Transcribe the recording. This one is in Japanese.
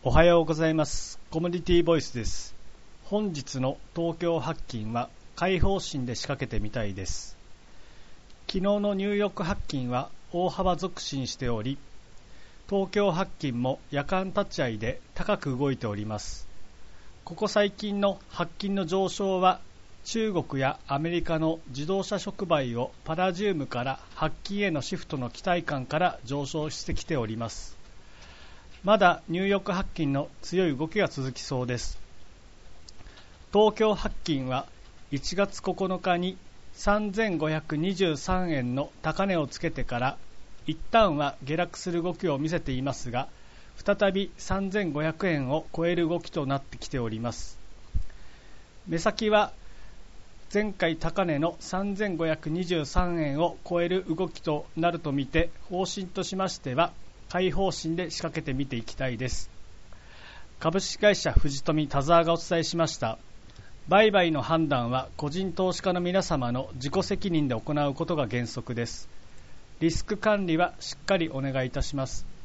おはようございます。コミュニティボイスです。本日の東京ハッキンは開放心で仕掛けてみたいです。昨日のニューヨークハッキンは大幅続伸しており、東京ハッキンも夜間立ち会いで高く動いております。ここ最近のハッキンの上昇は中国やアメリカの自動車触媒をパラジウムからハッキンへのシフトの期待感から上昇してきております。まだニューヨークハッキンの強い動きが続きそうです。東京ハッキンは1月9日に3523円の高値をつけてから一旦は下落する動きを見せていますが、再び3500円を超える動きとなってきております。目先は前回高値の3523円を超える動きとなるとみて、方針としましては買い方針で仕掛けてみていきたいです。株式会社藤富田沢がお伝えしました。売買の判断は個人投資家の皆様の自己責任で行うことが原則です。リスク管理はしっかりお願いいたします。